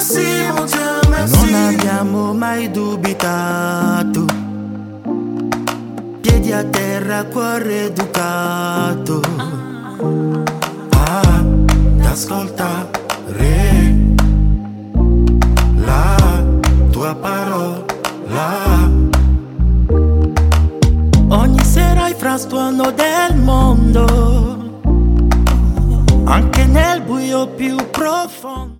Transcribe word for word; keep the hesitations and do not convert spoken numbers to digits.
merci, mon Dieu, merci. Non abbiamo mai dubitato, piedi a terra, cuore educato. Ah, ascoltare la tua parola. Ogni sera il frastuono del mondo, anche nel buio più profondo.